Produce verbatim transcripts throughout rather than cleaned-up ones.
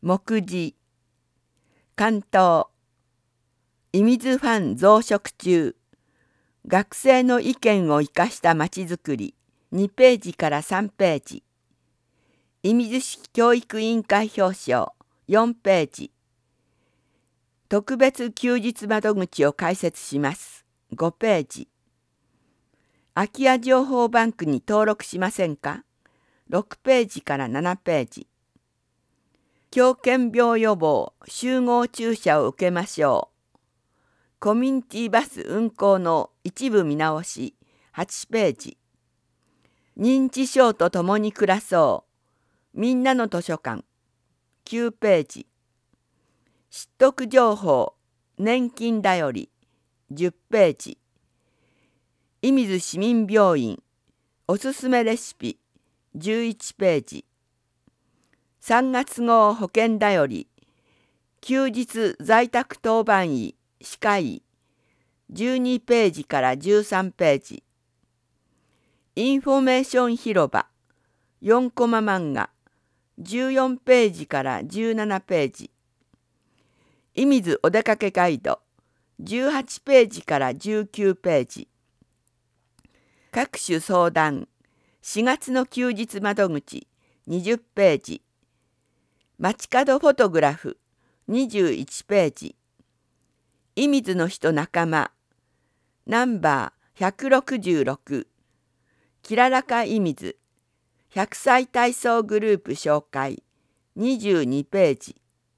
目次、関東、射水ファン増殖中、学生の意見を生かしたまちづくり、にページからさんページ。射水市教育委員会表彰、よんページ。特別休日窓口を開設します、ごページ。空き家情報バンクに登録しませんか、ろくページからななページ。狂犬病予防集合注射を受けましょう。コミュニティバス運行の一部見直し、はちページ。認知症と共に暮らそう、みんなの図書館、きゅうページ。知得情報年金だより、じゅっページ。射水市民病院おすすめレシピ、じゅういちページ。さんがつ号保険だより、休日在宅当番医歯科医、じゅうにページからじゅうさんページ。インフォメーション広場よんコマ漫画、じゅうよんページからじゅうななページ。射水お出かけガイドじゅうはちページからじゅうきゅうページ。各種相談しがつの休日窓口にじゅっページ。街角フォトグラフにじゅういちページ。射水の人仲間ナンバーひゃくろくじゅうろく、きららか射水ひゃくさい体操グループ紹介にじゅうにページ。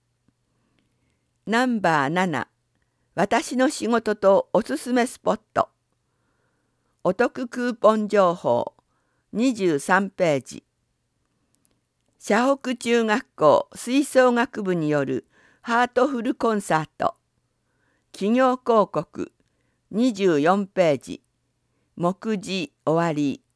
ナンバーなな、私の仕事とおすすめスポットお得クーポン情報にじゅうさんページ。社北中学校吹奏楽部によるハートフルコンサート企業広告にじゅうよんページ。目次終わり。